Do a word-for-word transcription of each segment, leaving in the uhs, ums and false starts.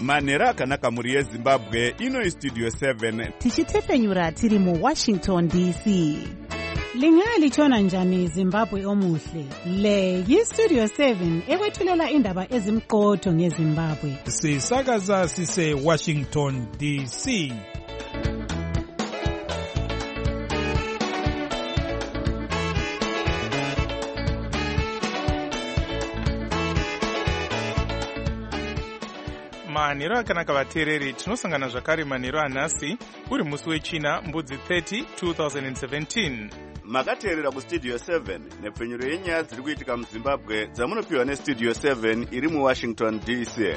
manhero akanaka muri yezimbabwe. Ino Studio seven tichitefenyura tiri mu Washington D C. Lingalitshona njani Zimbabwe omuhle? Le yi-Studio seven ekwethulela indaba ezimqotho ngeZimbabwe. Sisakaza sise Washington D C. Manhero akanaka vateereri, tinosangana zvakare manhero anhasi uri musi wechina mbudzi thirty two thousand seventeen. Makateerera kuStudio seven nepfenyuro yenyaya dziri kuitika muZimbabwe dzamunopiwa neStudio seven iri muWashington D C.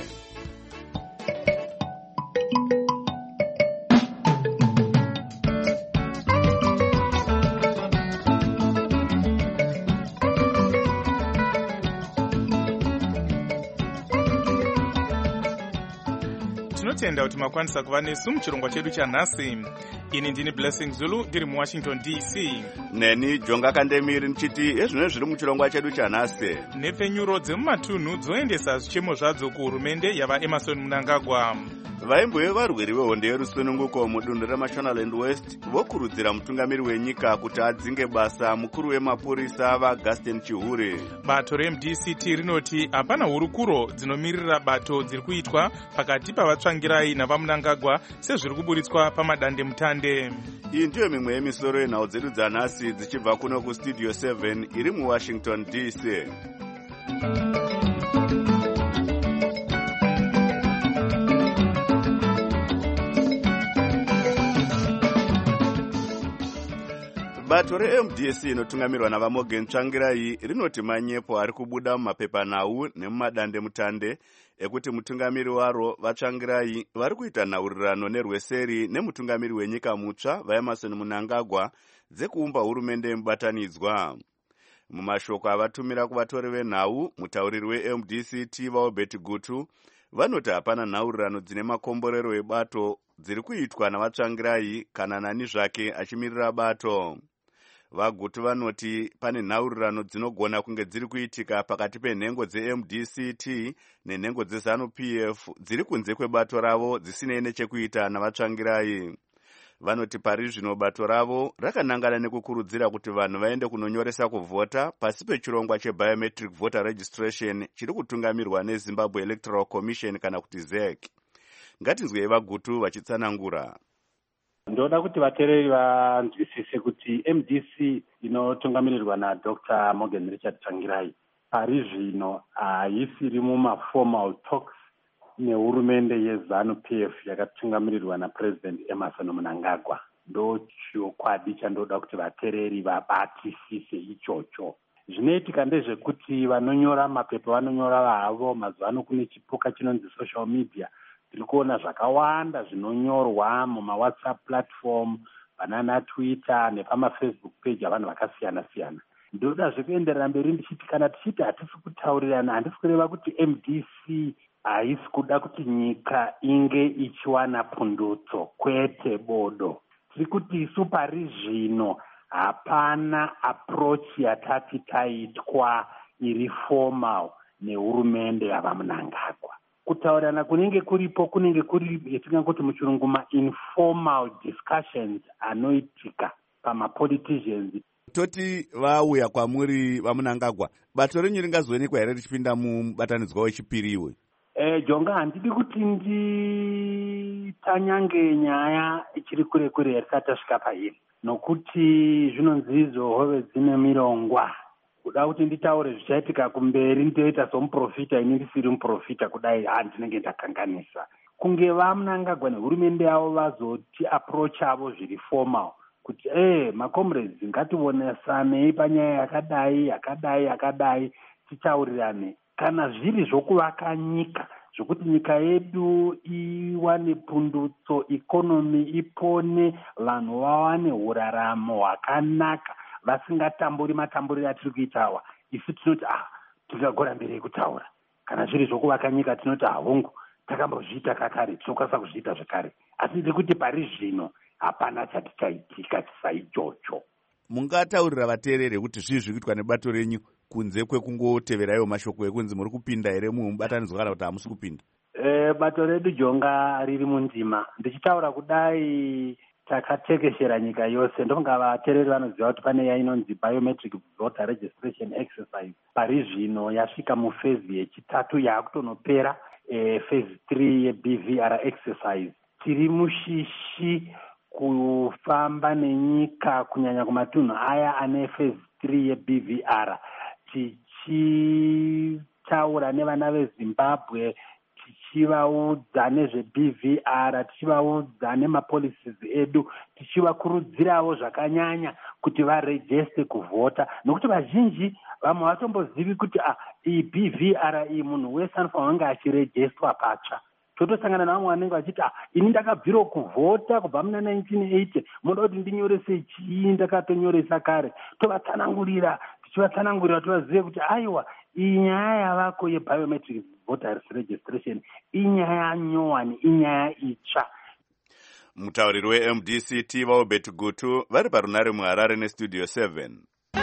Tinotenda kuti makwanisa kuva nesu muchirongwa chedu chanhasi. Ini ndini Blessing Zulu ndiri muWashington D C. Neni Jonga Kandemiri ndichiti ezvino zviri muchirongwa chedu chanhasi. Nepfenyuro dzemumatunhu dzoendesa zvichemo zvadzo kuhurumende yava Emerson Mnangagwa. Vaimbo varweri vehondo yerusununguko mudunhu reMashonaland West vokurudzira mutungamiri wenyika kuti adzinge basa mukuru wemapurisa vaAugustin Chihure. Bato reM D C T rinoti hapana hurukuro dzinomirira bato dziri kuitwa pakati pavatsvangirai navaMnangagwa sezviri kuburitswa pamadande mutande. Iyi ndiyo mimwe yemisoro yenhau dzedu dzanhasi dzichibva kuno kuStudio seven iri muWashington D C. Bato reM D C inotungamirwa navaMorgan Tsvangirai rinoti manyepo ari kubuda mumapepanhau nemumadande mutande ekuti mutungamiri waro vaTsvangirai vari kuita nhaurirano nerweseri nemutungamiri wenyika mutsva vaEmerson Mnangagwa dzekuumba hurumende yemubatanidzwa. Mumashoko avatumira kuvatori venhau, mutauriri weM D C T vaObert Gutu vanoti hapana nhaurirano dzine makomborero ebato dziri kuitwa navaTsvangirai kana nani zvake achimirira bato. Vagutu vanoti pane nhaurirano dzinogona kunge dziri kuitika pakati penhengo dzeM D C T nenhengo dzeZANU P F dziri kunze kwebato ravo dzisinei nechekuita navaTsvangirai. Vanoti pari zvino bato ravo rakanangana nekukurudzira kuti vanhu vaende kunonyoresa kuvhota pasi pechirongwa chebiometric voter registration chiri kutungamirwa neZimbabwe Electoral Commission kana kuti Z E C. Ngatinzwei vagutu vachitsanangura. Ndoda kuti vateereri vanzwisise kuti M D C inotungamirirwa naDr Morgan Richard Tsvangirai pari zvino haisiri mumaformal talks nehurumende yeZANU P F yakatungamirirwa naPresident Emerson Mnangagwa. Ndo chokwadi chandoda kuti vateereri vabatisise ichocho. Zvinoitika ndezvekuti vanonyora mapepa vanonyora vahavo mazuvano kune chipuka chinonzi social media. Tiri kuona zvakawanda zvinonyorwa mumawhatsapp platform, banana Twitter nepamafacebook page avanhu vakasiyana siyana. Ndoda zvekuenderera mberi ndichiti kana tichiti hatisi kutaurirana, handisi kureva kuti M D C haisi kuda kuti nyika inge ichiwana pundutso, kwete bodo. Tiri kuti isu pari zvino hapana approach yatati taitwa iri formal nehurumende yavaMnangagwa. Kutaurirana kunenge kuripo kunenge kuri yatingangoti muchirungu ma-informal discussions anoitika pama-politicians. Toti vauya kwamuri vaMnangagwa, bato renyu ringazoonekwa here richipinda mubatanidzwa wechipiri iwe? Eh, Jonga, handidi kuti nditanyange nyaya ichiri kure kure yatisati tasvika pairi. Nokuti zvinonzi idzo hove dzine mirongwa. Kuda kuti nditaure zvichaitika kumberi ndoita somuprofita ini ndisiri muprofita kudai handinenge ndakanganisa. Kunge vaMnangagwa nehurumende yavo vazoti approach avo zviri formal kuti eh macomrades ngationesanei panyaya yakadai yakadai yakadai titaurirane. Kana zviri zvokuvaka nyika zvokuti nyika yedu iwane pundutso, ikonomi ipone, vanhu vawane uraramo hwakanaka vasingatamburi matamburiro atiri kuitawa, isu tinoti ah tingagora mberi kutaura. Kana zviri zvokuvaka nyika tinoti ahongu takambozviita kakare, tinokwanisa kuzviita zvekare. Asi ndiri kuti pari zvino hapana chati chaitika chisaichocho. Mungataurira vateereri kuti zvii zviri kuitwa nebato renyu kunze kwekungoteverayo mashoko ekunzi muri kupinda here mubatanidzwa kana kuti hamusi kupinda? E, bato redu jonga riri munzima. Ndichitaura kudai takatekeshera nyika yose. Ndonga vateereri vanoziva kuti pane yainonzi biometric voter registration exercise. Pari zvino yasvika mufezi yechitatu yakutonopera e, phase three ye-B V R exercise. Tiri mushishi kufamba nenyika kunyanya kumatunhu aya ane phase three ye-B V R. Tichitaura nevana veZimbabwe, tichivaudza nezve-B V R, tichivaudza nemapolicies edu, tichivakurudzirawo zvakanyanya kuti varejeste kuvhota, nokuti vazhinji vamwe vatombozivi kuti ah, iyi B V R iyi munhu wese anofanira kunge achirejestwa patsva. Totosangana navamwe vanenge vachiti ah, ini ndakabvirawo kuvhota kubva muna nineteen eighty, munoda kuti ndinyorese chii, ndakatonyoresa kare. Tovatsanangurira, tichivatsanangurira tovazive kuti aiwa, iyi nyaya yavako yebiometric voter registration inyaya nyowani, inyaya itsva. Mutauriri we-M D C T vaobet Gutu vari parunare muHarare nestudio seven.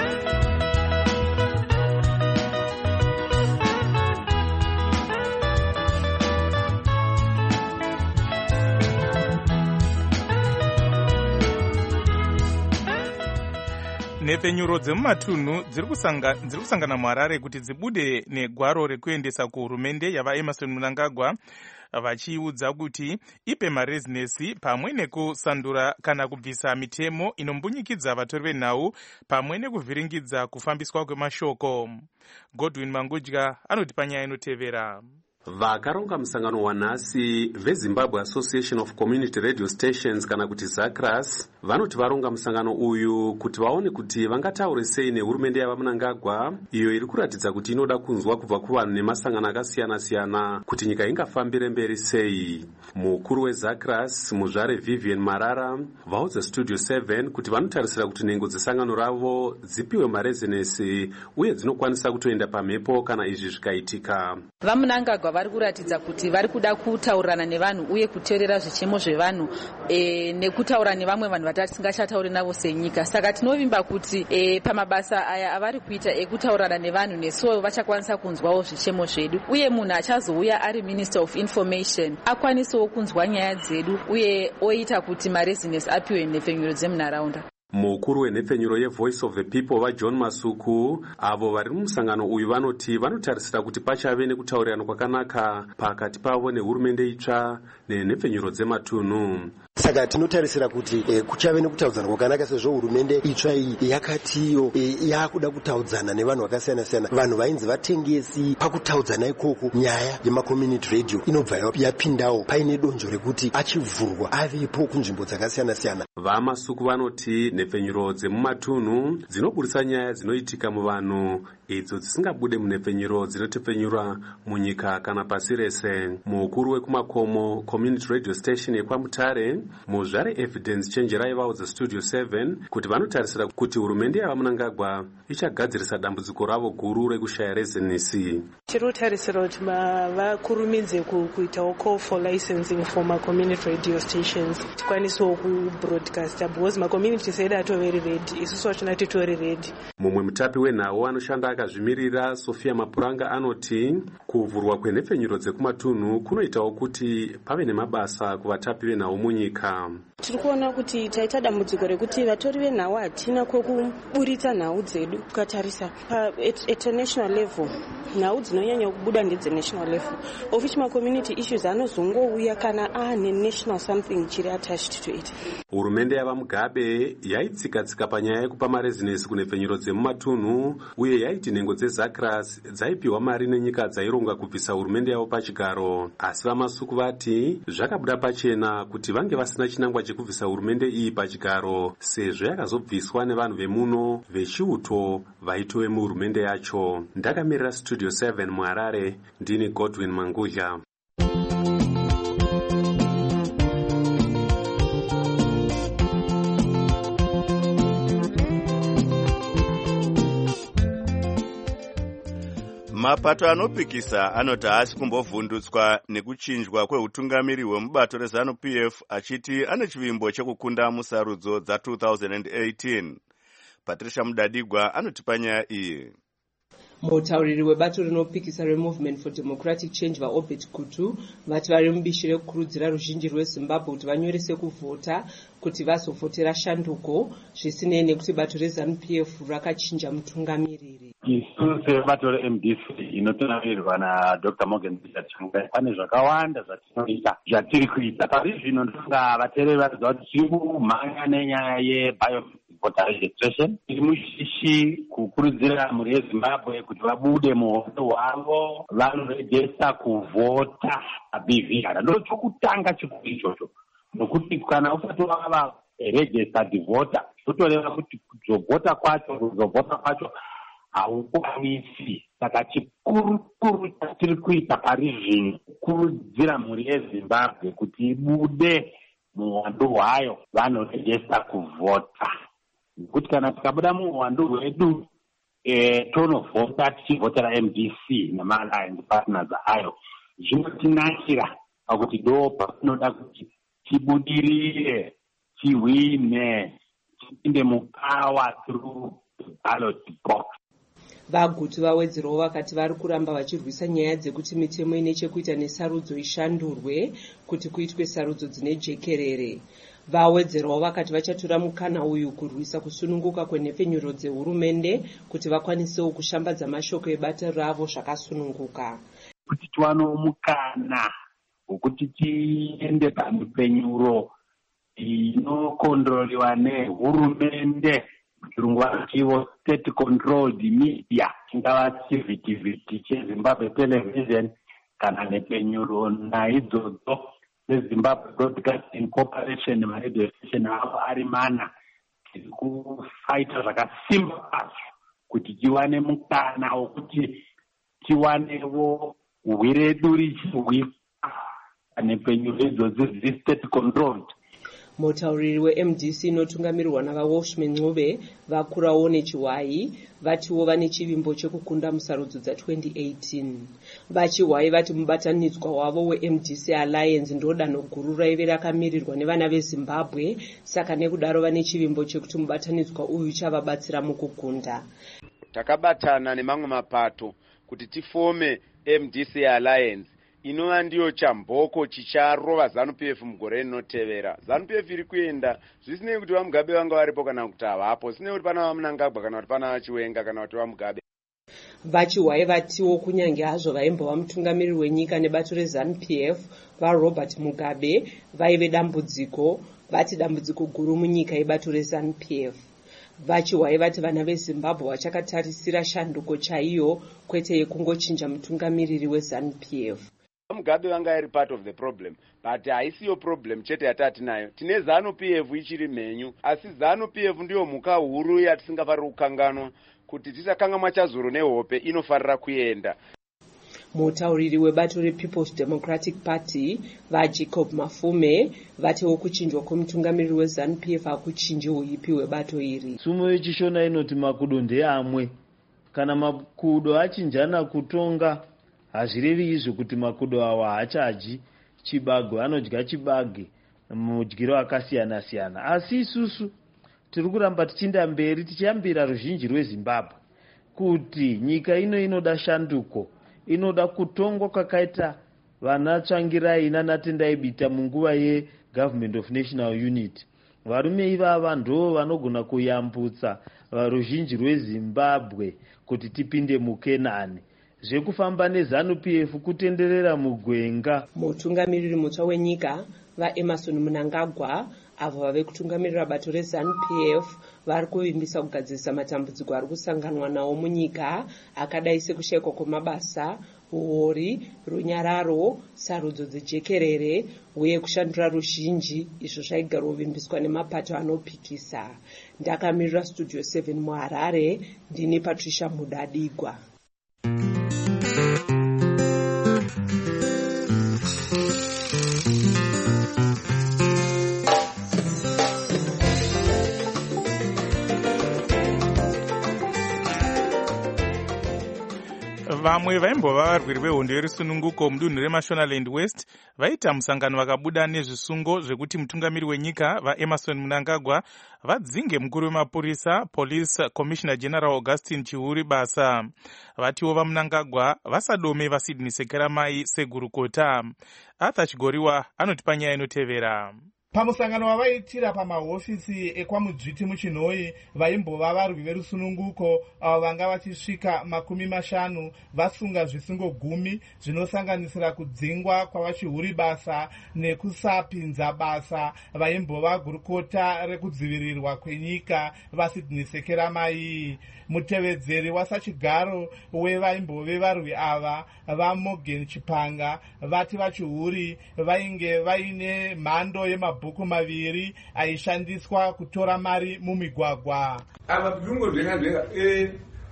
Nhepfenyuro dzemumatunhu dziri kusangana muHarare kuti dzibude negwaro rekuendesa kuhurumende yavaEmerson Mnangagwa, vachiudza kuti ipe marezinesi pamwe nekusandura kana kubvisa mitemo inombunyikidzwa vatori venhau pamwe nekuvhiringidza kufambiswa kwemashoko. Godwin Mangudya anoti panyaya inotevera. Vakaronga musangano wanhasi veZimbabwe Association of Community Radio Stations kana kuti ZACRAS vanoti varonga musangano uyu kuti vaone kuti vangataure sei nehurumende yavaMnangagwa, iyo iri kuratidza kuti inoda kunzwa kubva kuvanhu nemasangano akasiyana-siyana kuti nyika ingafambire mberi sei. Mukuru weZACRAS muzvare Vivian Marara vaudza Studio seven kuti vanotarisira kuti nhengo dzesangano ravo dzipiwe marezinesi uye dzinokwanisa kutoenda pamhepo kana izvi zvikaitika. VaMnangagwa vari kuratidza kuti vari kuda kutaurirana nevanhu uye kuteerera zvichemo zvevanhu e, nekutaura nevamwe vanhu vatisingachatauri navo senyika. Saka tinovimba kuti e, pamabasa aya avari kuita ekutaurana nevanhu nesuwo vachakwanisa kunzwawo zvichemo zvedu, uye munhu achazouya ari Minister of Information akwanisewo kunzwa nyaya dzedu uye oita kuti marezinesi apiwe nhepfenyuro dzemunharaunda. Mukuru wenhepfenyuro yeVoice of the People vaJohn Masuku avo vari mumusangano uyu vanoti vanotarisira kuti pachave nekutaurirana kwakanaka pakati pavo nehurumende itsva nenhepfenyuro dzematunhu. Saka tinotarisira kuti e, kuchave nekutaudzana kwakanaka sezvo hurumende itsva iyi yakatiyo e, yakuda kutaudzana nevanhu vakasiyana-siyana. Vanhu vainzi vatengesi pakutaudzana ikoko nyaya yemacommunity radio inobva yapindawo paine donzvo rekuti achivhurwa avepo kunzvimbo dzakasiyana-siyana. VaMasuku vanoti nhepfenyuro dzemumatunhu dzinoburitsa nyaya dzinoitika muvanhu idzo dzisingabude munhepfenyuro dzinotepfenyura munyika kana pasi rese. Mukuru wekumakomo Community Radio Station yekwaMutare muzvare Evidence Chenjerai vaudza Studio seven kuti vanotarisira kuti hurumende yavaMnangagwa ichagadzirisa dambudziko ravo guru rekushaya rezinesi. Tinotarisira kuti vakurumidze kuitawo call for licensing for ma-community radio stations tikwanisewo kubroadcasta because ma-communities edu atoveri ready, isusu vachona titori ready. Mumwe mutapi wenhau anoshanda akazvimirira Sofia Mapuranga anoti kuvhurwa kwenhepfenyuro dzekumatunhu kunoitawo kuti pave nemabasa kuvatapi venhau munyika. Tiri kuona kuti taita dambudziko rekuti vatori venhau hatina kwokuburitsa nhau dzedu. Ukatarisa at a national level nhau dzinonyanya kubuda ndedzenational level, of which ma-community issues anozongouya kana aane national something chiri attached to it. Hurumende yavaMugabe yaitsika-tsika panyaya yekupa marezinesi kunhepfenyuro dzemumatunhu uye yaiti nhengo dzeZACRAS dzaipiwa mari nenyika dzaironga kubvisa hurumende yavo pachigaro. Asi vaMasuku vati zvakabuda pachena kuti vange vasina chinangwa chekubvisa hurumende iyi pachigaro sezvo yakazobviswa nevanhu vemuno vechiuto vaitove muhurumende yacho. Ndakamirira Studio seven muHarare, ndini Godwin Mangudya. Mapato anopikisa anoti haasi kumbovhundutswa nekuchinjwa kweutungamiri hwemubato reZANU-P F achiti ane chivimbo chekukunda musarudzo dza two thousand eighteen. Patricia Mudadigwa anoti panyaya iyi. mutauriri webato rinopikisa removement for democratic change vaobert kutu vati vari mubishi rekukurudzira ruzhinji rwezimbabwe kuti vanyorese kuvhota kuti vazovhotera shanduko zvisinei nekuti bato reZANU P F rakachinja mutungamiriri. Isu sebato reM D C inotungamirirwa naDr Morgan Tsvangirai pane zvakawanda zvatinoita zvatiri kuita pari zvino ndinga vateereri vanoziva kuti tiri kumhanya nenyaya yevoter registration. Tiri mushishi kukurudzira mhuri yeZimbabwe kuti vabude muhondo hwavo vanorejesta kuvhota B V R. Ndo chokutanga chikuru ichocho nokuti kana usati wava registered voter totoreva kuti kuzovhota kwacho kuzovhota kwacho haukwanisi. Saka chikuru kuru chatiri kuita pari zvino kukurudzira mhuri yeZimbabwe kuti ibude muhwando hwayo vanorejesta kuvhota, nekuti kana tikabuda muhwando hwedu e, tonovhota tichivhotera M D C nemaalliance partners ayo zvinotinakira pakuti ndo patinoda kuti tibudirire tihwine tipinde mukawa through ballot box. vagutu vawedzerawo vakati vari kuramba vachirwisa nyaya dzekuti mitemo ine chekuita nesarudzo ishandurwe kuti kuitwe sarudzo dzine jekerere. Vawedzerawo vakati vachatora mukana uyu kurwisa kusununguka kwenhepfenyuro dzehurumende kuti vakwanisewo kushambadza mashoko ebato ravo zvakasununguka. Kuti tiwanewo mukana wekuti tiende pamhepfenyuro inokondroliwa nehurumende, chirungu vanochiwo state controlled media, chingava chivhitivhiti cheZimbabwe Television kana mhepfenyuro naidzodzo zeZimbabwe Broadcasting Corporation maradio station avo ari mana. Tiri kufaita zvakasimba kwazvo kuti tiwane mukana wekuti tiwanewo hwiredu richirwisa mhepfenyuro idzodzo dziri state controlled. Mutauriri weM D C inotungamirirwa navaWalshman Ncube vakurawo nechiwai vatiwo vane chivimbo chekukunda musarudzo dza-twenty eighteen. Vachiwai vati mubatanidzwa wavo weM D C Alliance ndodanho guru raive rakamirirwa nevana veZimbabwe, saka nekudaro vane chivimbo chekuti mubatanidzwa uyu chavabatsira mukukunda. Takabatana nemamwe mapato kuti tifome M D C Alliance inova ndiyo chamboko chicharova ZANU P F mugore rinotevera. ZANU P F iri kuenda zvisinei kuti vaMugabe vanga varipo kana kuti havapo, zvisinei kuti pana vaMnangagwa kana kuti pana vaChiwenga kana kuti vaMugabe. Vachiwai vatiwo kunyange hazvo vaimbova mutungamiriri wenyika nebato reZANU P F vaRobert Mugabe vaive dambudziko, vati dambudziko guru munyika yebato reZANU P F. Vachiwai vati vana veZimbabwe vachakatarisira shanduko chaiyo kwete yekungochinja mutungamiriri weZANU P F. Mugabe vanga iri part of the problem, but haisiyo problem chete yatatinayo. Tine ZANU P F ichiri mhenyu, asi ZANU P F ndiyo mhuka huru yatisingafariri kukanganwa kuti tisakanganwa chazuro nehope inofarira kuenda. Mutauriri webato rePeople's Democratic Party vaJacob Mafume vatiwo kuchinjwa kwemutungamiriri weZANU P F hakuchinji uipi webato iri. Tsumo yechishona inoti makudo ndeamwe. Kana makudo achinjana kutonga hazvirevi izvo kuti makudo awa haachaji chibage, anodya chibage mudyiro akasiyana siyana. Asi isusu tiri kuramba tichienda mberi tichiyambira ruzhinji rweZimbabwe kuti nyika ino inoda shanduko, inoda kutongwa kwakaita vana Tsvangirai naNatendai Bita munguva yeGovernment of National Unity. Varume ivava ndo vanogona kuyambutsa ruzhinji rweZimbabwe kuti tipinde muKenani. Zvekufamba neZANU P F kutenderera mugwenga. Mutungamiriri mutsva wenyika vaEmmerson Mnangagwa avo vave kutungamirira bato reZANU P F vari kuvimbisa kugadzirisa matambudziko ari kusanganwa nawo munyika akadai sekushayikwa kwemabasa, uori, runyararo, sarudzo dzejekerere uye kushandura ruzhinji izvo zvaigara kuvimbiswa nemapato anopikisa. Ndakamirira Studio seven muHarare, ndini Patricia Mudadigwa. vamwe vaimbova varwiri vehondo yerusununguko mudunhu remashonaland west vaita musangano vakabuda nezvisungo zvekuti mutungamiri wenyika vaemerson mnangagwa vadzinge mukuru wemapurisa police commissioner general augustin chihuri basa. Vatiwo vamunangagwa vasadome vasidney sekeramai segurukota. Arthur Chigoriwa anoti panyaya inotevera. Pamusangano wavaitira pamahofisi ekwamudzviti muchinhoi vaimbova varwi verusununguko avo vanga vachisvika makumi mashanu vasunga zvisungo gumi zvinosanganisira kudzingwa kwavachihuri basa nekusapinza basa vaimbova gurukota rekudzivirirwa kwenyika vasidney sekeramai. Mutevedzeri wasachigaro wevaimbove varwi ava vaMorgan Chipanga vati vachihuri vainge vaine mhando yemabhuku maviri aishandiswa kutora mari mumigwagwa. Ava pirungo zvenga zvenga e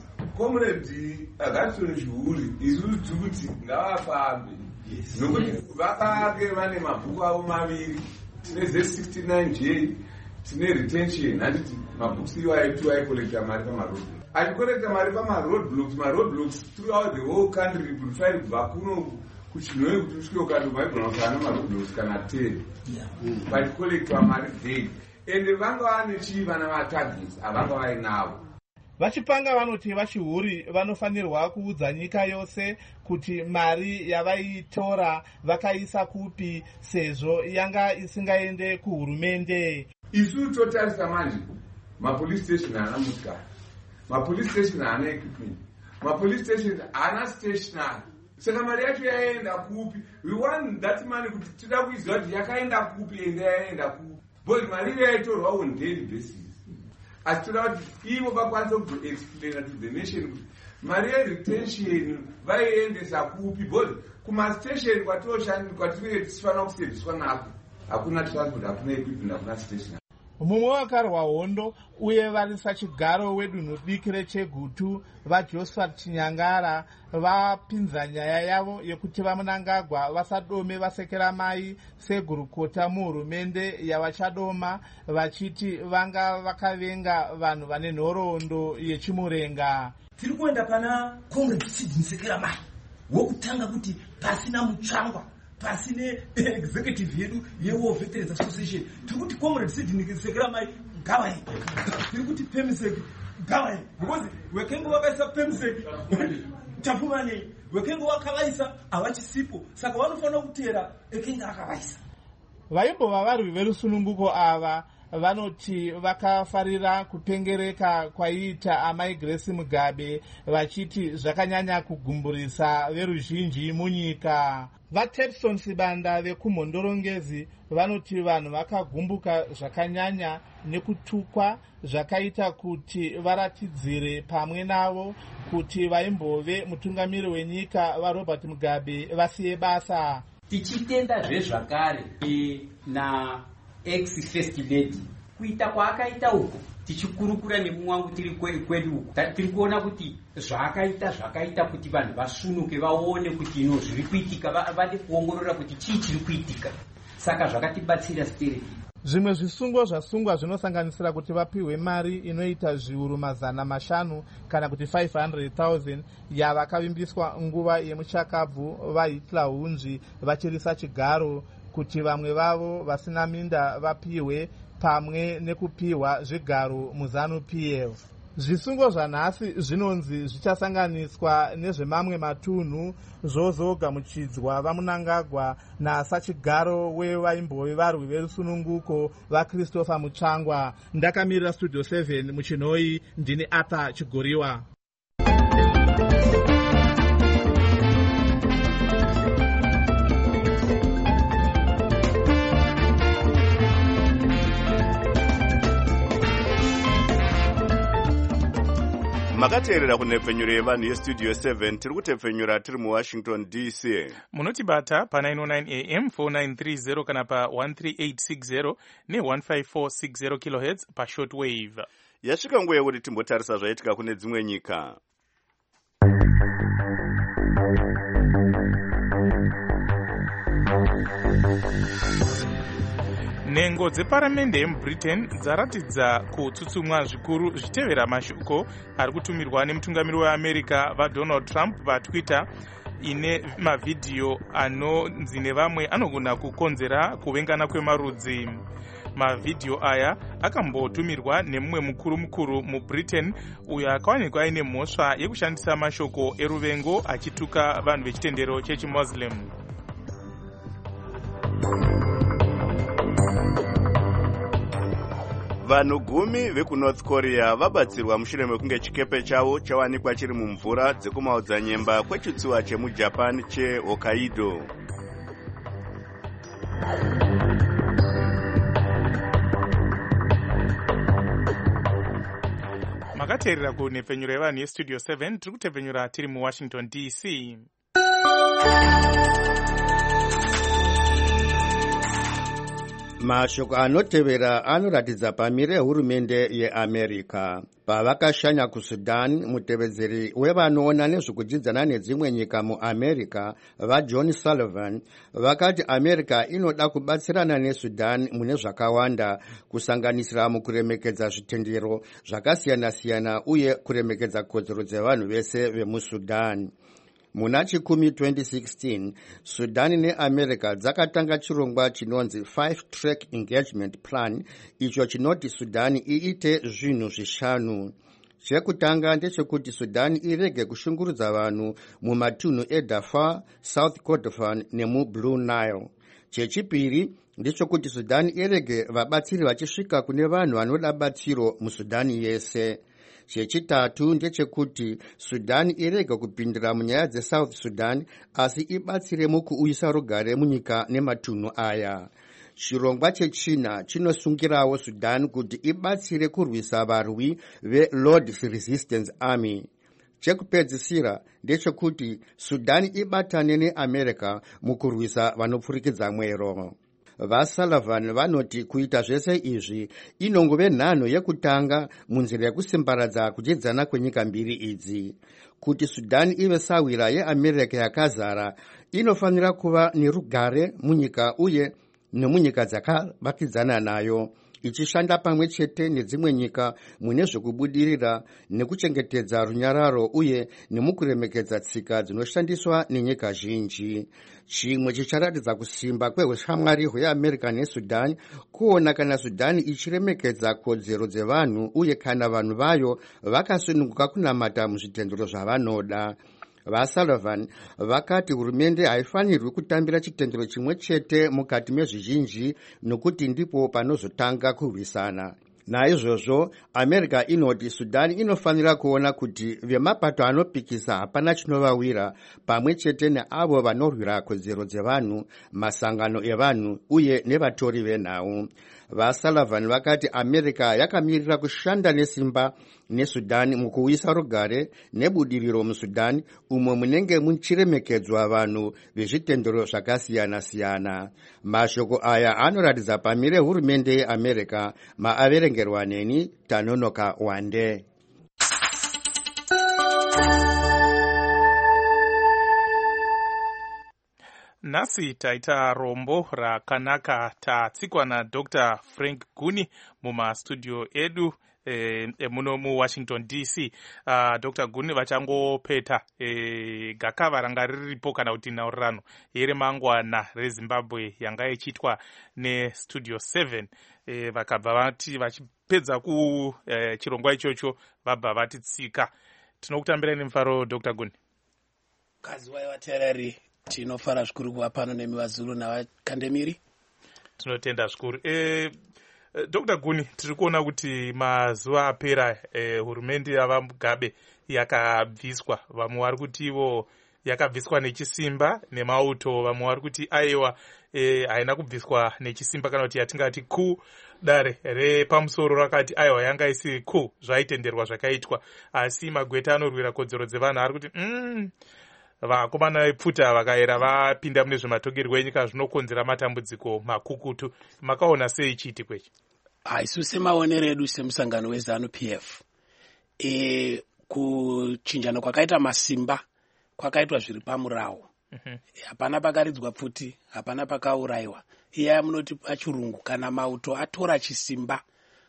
comrade Augustin Chihuri isusu tikuti ngavafambe nokuti vakake vane mabhuku avo maviri, tine Z sixty-nine J, tine retention, handiti mabhuku iwo aitu aikolekta mari pamaroad achikolekta mari pamaroadblocks maroadblocks throughout the whole country kutofairi kubva kuno kuchinhoi kuti usvike ukadoma igona kusana maroadblocks kana ten vachikolekta mari daily ende vanga vane chii vana vatargets avanga vainavo. Vachipanga vanoti vachihuri vanofanirwa kuudza nyika yose kuti mari yavaitora vakaisa kupi sezvo yanga isingaende kuhurumende. Isu totarisa manje mapolice station haana motikari, mapolice station haana equipment, mapolice station haana stationary. Saka mari yacho yaenda kupi? We want that money kuti tida kuiziva kuti yakaenda kupi ende yaenda kupi. But mari yaitorwa on daily basis. Asi toda kuti ivo vakwanisa kutoexplaina to the nation kuti mari yeretention vaiendesa kupi. But kumastation kwatinenge tichifanira kuserviswa nako hakuna transport, hakuna equipment, hakuna station. Mumwe wakarwa hondo uye vari sachigaro wedunhu diki reChegutu vaJosephat Chinyangara vapinza nyaya yavo yekuti vamunangagwa vasadome vasekeramai segurukota muhurumende yavachadoma vachiti vanga vakavenga vanhu vane nhoroondo yechimurenga. Tiri kuenda pana Comrade Sidney Sekeramai wokutanga kuti pasina mutsvangwa pasine executive yedu yeWar Veterans Association tiri kuti Comrade Sidney Sekeramai ngavai tiri kuti Pemisek ngavai because wekengo wakaisa Pemisek tapumane wekengo wakavaisa avachisipo saka vanofanira kutera ekenga akavaisa. Vaimbova varwi verusununguko ava vanoti vakafarira kupengereka kwaiita amai Grace Mugabe vachiti zvakanyanya kugumburisa veruzhinji munyika. VaTepson Sibanda vekumhondorongezi vanoti vanhu vakagumbuka zvakanyanya nekutukwa zvakaita kuti varatidzire pamwe navo kuti vaimbove mutungamiri wenyika vaRobert Mugabe vasiye basa. Tichitenda zvezvakare na ex first lady kuita kwaakaita uko tichikurukura nemumwe wangu tiri kwedu uko tiri kuona kuti zvakaita zvakaita kuti vanhu vasunuke vaone kuti ino zviri kuitika vade kuongorora kuti chii chiri kuitika saka zvakatibatsira stereki. Zvimwe zvisungo zvasungwa zvinosanganisira kuti vapiwe mari inoita zviuru mazana mashanu kana kuti five hundred thousand yavakavimbiswa nguva yemuchakabvu vaHitler hunzvi vachirisa chigaro kuti vamwe vavo vasina minda vapiwe pamwe nekupiwa zvigaro muZANU-P F. Zvisungo zvanhasi zvinonzi zvichasanganiswa nezvemamwe matunhu zvozogamuchidzwa vamunangagwa nasachigaro wevaimbove varwi verusununguko vaChristopher Mutsvangwa. Ndakamirira Studio seven muchinhoi, ndini Arthur Chigoriwa. makateerera kunhepfenyuro yevanhu yestudio seven tiri kutepfenyura tiri muWashington D C. Munotibata pa nine oh nine A M four nine three zero kana pa one three eight six zero ne one five four six zero kilohertz pa shortwave. Yasvika nguva yekuti timbotarisa zvaitika kune dzimwe nyika. nhengo dzeparamende yemubritain dzaratidza kutsutsumwa zvikuru zvichitevera mashoko ari kutumirwa nemutungamiri weamerica vadonald trump patwitter ine mavhidhiyo anonzi nevamwe anogona kukonzera kuvengana kwemarudzi. Mavhidhiyo aya akambotumirwa nemumwe mukuru mukuru mubritain uyo akawanikwa aine mhosva yekushandisa mashoko eruvengo achituka vanhu vechitendero chechimuslim. vanhu gumi vekunorth korea vabatsirwa mushure mekunge chikepe chavo chawanikwa chiri mumvura dzekumaodzanyemba kwechitsuwa chemujapan chehokkaido. makateerera kunhepfenyuro yevanhu yestudio seven tiri kutepfenyura tiri muwashington D C. mashoko anotevera anoratidza pamire hurumende yeamerica pavakashanya kusudan. mutevedzeri wevanoona nezvekudyidzana nedzimwe nyika muamerica vajohn sullivan vakati america inoda kubatsirana nesudan mune zvakawanda kusanganisira mukuremekedza zvitendero zvakasiyana-siyana uye kuremekedza kodzero dzevanhu vese vemusudan. muna chikumi twenty sixteen sudan neamerica dzakatanga chirongwa chinonzi five track engagement plan icho chinoti sudan iite zvinhu zvishanu. chekutanga ndechekuti sudan irege kushungurudza vanhu mumatunhu edarfur, south kordofan nemublue nile. chechipiri ndechekuti sudan irege vabatsiri vachisvika kune vanhu vanoda batsiro musudani yese. chechitatu ndechekuti sudan irege kupindira munyaya dzesouth sudan asi ibatsire mukuuyisa rugare munyika nematunhu aya. chirongwa chechina chinosungirawo sudan kuti ibatsire kurwisa varwi velord's resistance army. chekupedzisira ndechekuti sudan ibatane neamerica mukurwisa vanopfurikidza mwero. vasullivan vanoti kuita zvese izvi inongove nhanho yekutanga munzira yekusimbaradza kudyidzana kwenyika mbiri idzi. kuti sudan ive sawira yeamerica yakazara inofanira kuva nerugare munyika uye nemunyika dzakavakidzana nayo, ichishanda pamwe chete nedzimwe nyika mune zvekubudirira nekuchengetedza runyararo uye nemukuremekedza tsika dzinoshandiswa nenyika zhinji. chimwe chicharatidza kusimba kwehushamwari hweamerica nesudan kuona kana sudan ichiremekedza kodzero dzevanhu uye kana vanhu vayo vakasununguka kunamata muzvitendero zvavanoda. vasullivan vakati hurumende haifanirwi kutambira chitendero chimwe chete mukati mezvizhinji nokuti ndipo panozotanga kurwisana. naizvozvo america inoti sudan inofanira kuona kuti vemapato anopikisa hapana chinovawira pamwe chete neavo vanorwira kodzero dzevanhu, masangano evanhu uye nevatori venhau. vasullivan vakati america yakamirira kushanda nesimba nesudan mukuuyisa rugare nebudiriro musudan umwe munenge muchiremekedzwa vanhu vezvitendero zvakasiyana-siyana. mashoko aya anoratidza pamire hurumende yeamerica maaverengerwa neni Tanonoka Wande. nhasi taita rombo rakanaka tatsikwa nadr Frank Guni mumastudio edu e, e, muno muwashington D C. uh, dr Guni vachangopeta e, gakava ranga riripo kana kuti nhaurirano yeremangwana rezimbabwe yanga ichiitwa nestudio seven. e, vakabva vati vachipedza ku e, chirongwa ichocho vabva vatitsika. tinokutambirai nemufaro dr Guni. kazi waivateereri tinofara zvikuru kuva pano nemi vazulu navakandemiri. tinotenda zvikuru. e, dr Guni, tiri kuona kuti mazuva apera e, hurumende yavamugabe yakabviswa. vamwe vari kuti ivo yakabviswa nechisimba nemauto, vamwe vari kuti aiwa e, haina kubviswa nechisimba kana kuti yatingati ku dare repamusoro rakati aiwa yanga isi ku zvaitenderwa zvakaitwa, asi magweta anorwira kodzero dzevanhu ari kuti mm, vakomana vepfuta vakaera vapinda mune zvematogerwo enyika zvinokonzera matambudziko makukutu. makaona sei chiti kwechi? haisu semaonero edu semusangano wezanu P F e, kuchinjana kwakaita masimba kwakaitwa zviri pamurawo. hapana mm-hmm. pakaridzwa pfuti, hapana pakaurayiwa. iya munoti pachirungu kana mauto atora chisimba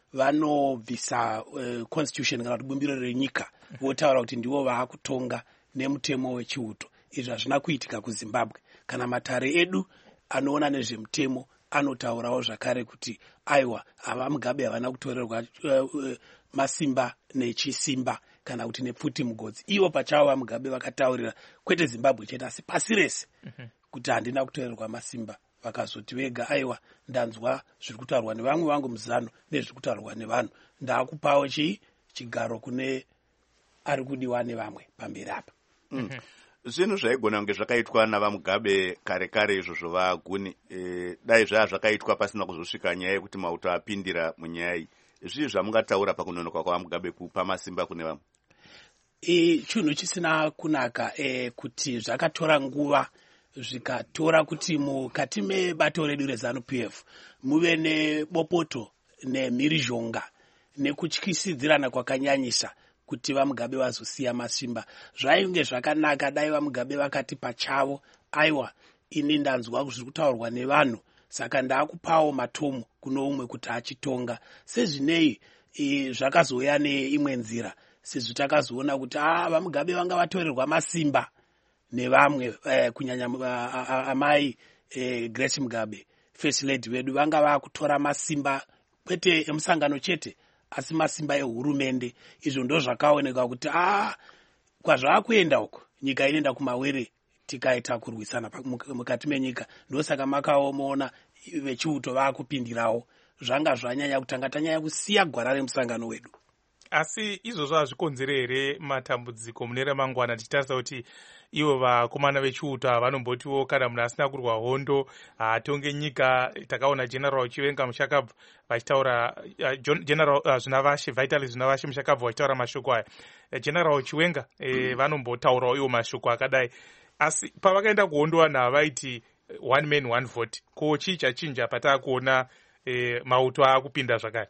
vanobvisa uh, constitution kana kuti bumbiro renyika votaura kuti ndivo vaakutonga nemutemo wechiuto. Izvi hazvina kuitika kuZimbabwe. Kana matare edu anoona nezvemutemo anotaurawo zvakare kuti aiwa ava Mugabe havana kutorerwa uh, uh, masimba nechisimba kana kuti nepfuti mugodzi. Ivo pachavo vaMugabe vakataurira kwete Zimbabwe chete asi pasi rese mm-hmm. kuti handina kutorerwa masimba. Vakazoti vega aiwa ndanzwa zviri kutaurwa nevamwe vangu muzano nezviri kutaurwa nevanhu, ndaakupawo chii chigaro kune ari kudiwa nevamwe pamberi apa. mm. Zvinhu zvaigona kunge zvakaitwa navaMugabe kare kare izvozvo vaaguni e, dai zvaa zvakaitwa pasina kuzosvika nyaya yekuti mauto apindira munyaya iyi. Zvii zvamungataura pakunonoka kwavaMugabe kupa masimba kune vamwe? E, chinhu chisina kunaka e, kuti zvakatora nguva zvikatora kuti mukati mebato redu reZANU-P F muve nebopoto nemhirizhonga nekutyisidzirana kwakanyanyisa kuti vaMugabe vazosiya masimba. Zvainge zvakanaka dai vaMugabe vakati pachavo aiwa ini ndanzwa zviri kutaurwa nevanhu saka ndaakupawo matomu kuno umwe kuti achitonga. Sezvinei e, zvakazouya neimwe nzira sezvo takazoona kuti ah vaMugabe vanga vatorerwa masimba nevamwe eh, kunyanya uh, amai eh, Grace Mugabe first lady vedu vanga vakutora masimba kwete emusangano chete asi masimba ehurumende. Izvo ndo zvakaoneka kuti ah kwazvakuenda uko nyika inoenda kumawere tikaita kurwisana mukati menyika. Ndosaka makaomoona vechiuto vakupindirawo zvanga zvanyanya kutanga tanyanya kusiya gwara remusangano wedu. Asi izvozvo hazvikonzere here matambudziko mune ramangwana tichitarisa kuti ivo vakomana vechiuto vanombotiwo kana munhu asina kurwa hondo haatonge nyika. Takaona General Chiwenga Mushakabva vachitaura uh, General uh, Zvinavashe Vitalis Zvinavashe Mushakabva vachitaura mashoko aya. uh, General Chiwenga eh, mm. vanombotaurawo iwo mashoko akadai. Asi pavakaenda kuhondo vanhu havaiti one man one vote. Ko chii chachinja pataakuona eh, mauto akupinda zvakare?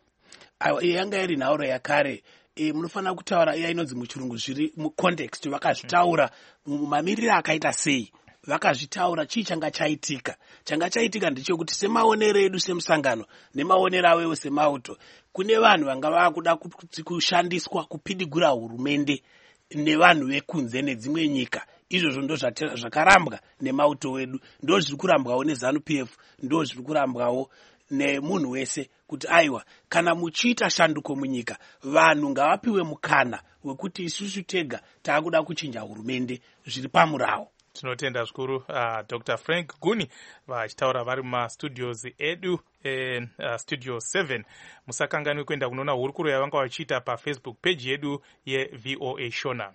Yanga iri nhauro yakare e, munofanira kutaura iya inonzi muchirungu zviri mucontext vakazvitaura mamiriro akaita sei, vakazvitaura chii changa chaitika. Changa chaitika ndechekuti semaonero edu semusangano nemaonero awewo semauto kune vanhu vanga vakuda kushandiswa kupidigura hurumende nevanhu vekunze nedzimwe nyika. Izvozvo ndo zvakarambwa nemauto wedu, ndo zviri kurambwawo neZANU-P F, ndo zviri kurambwawo nemunhu wese kuti aiwa kana muchiita shanduko munyika vanhu ngavapiwe mukana wekuti isusu tega taakuda kuchinja hurumende zviri pamurawo. Tinotenda zvikuru uh, Doctor Frank Guni vachitaura vari mumastudios edu e, uh, studio seven. Musakanganwe kuenda kunoona hurukuro yavanga vachiita pafacebook page yedu yeV O A Shona.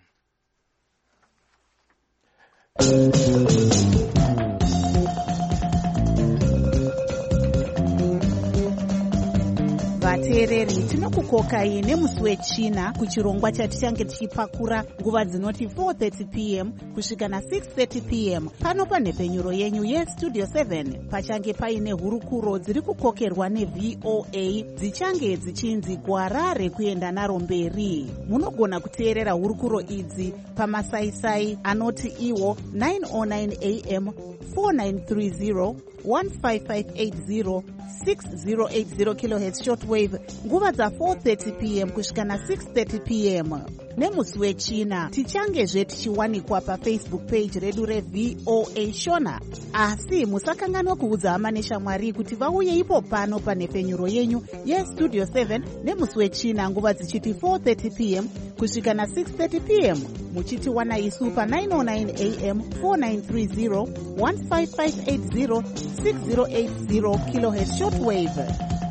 vateereri tinokukokai nemusi wechina kuchirongwa chatichange tichipakura nguva dzinoti four thirty p m kusvika na-six thirty p m pano panhepfenyuro yenyu yestudio seven pachange paine hurukuro dziri kukokerwa neV O A dzichange dzichinzi gwara rekuenda naro mberi. Munogona kuteerera hurukuro idzi pamasaisai anoti iwo nine oh nine a m four nine three zero one five five eight zero six zero eight zero kilohertz shortwave nguva dza-four thirty p m kusvika na-six thirty p m nemusi wechina tichangezve tichiwanikwa pafacebook page redu reV O A Shona. Asi musakanganwa kuudza hama neshamwari kuti vauye ipo pano panhepfenyuro yenyu yestudio seven nemusi wechina nguva dzichiti four thirty p m kusvika na-six thirty p m muchitiwana isu pa nine oh nine a m four nine three zero one five five eight zero six zero eight zero kilohertz shortwave.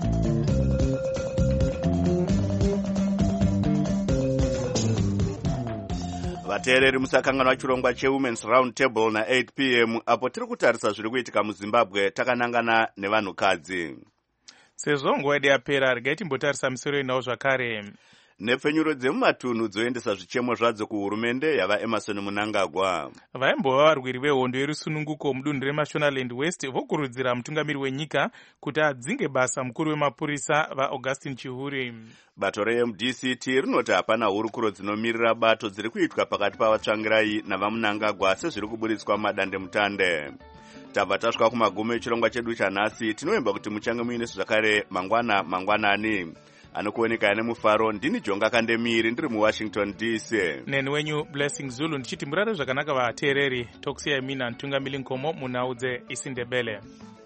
vateereri musakanganwa chirongwa chewomen's round table na-eight p m apo tiri kutarisa zviri kuitika muZimbabwe takanangana nevanhukadzi. Sezvo nguva yedu yapera regai timbotarisa misoro inawo zvakare. Nepfenyuro dzemumatunhu dzoendesa zvichemo zvadzo kuhurumende yavaEmerson Mnangagwa. Vaimbova varwiri vehondo yerusununguko mudunhu reMashonaland West vokurudzira mutungamiri wenyika kuti adzinge basa mukuru wemapurisa vaAugustine Chihuri. Bato reM D C T rinoti hapana hurukuro dzinomirira bato dziri kuitwa pakati pavatsvangirai navaMnangagwa sezviri kuburitswa madande mutande. tabva tasvika kumagumo echirongwa chedu chanhasi. Tinovimba kuti muchange muinesu zvakare mangwana mangwanani. Anokuoneka ane mufaro ndini Jonga Kandemiri ndiri muWashington D C. Neni wenyu Blessing Zulu ndichiti murare zvakanaka vateereri. Tokusiyai mina Ntungamili Nkomo munhau dzeIsindebele.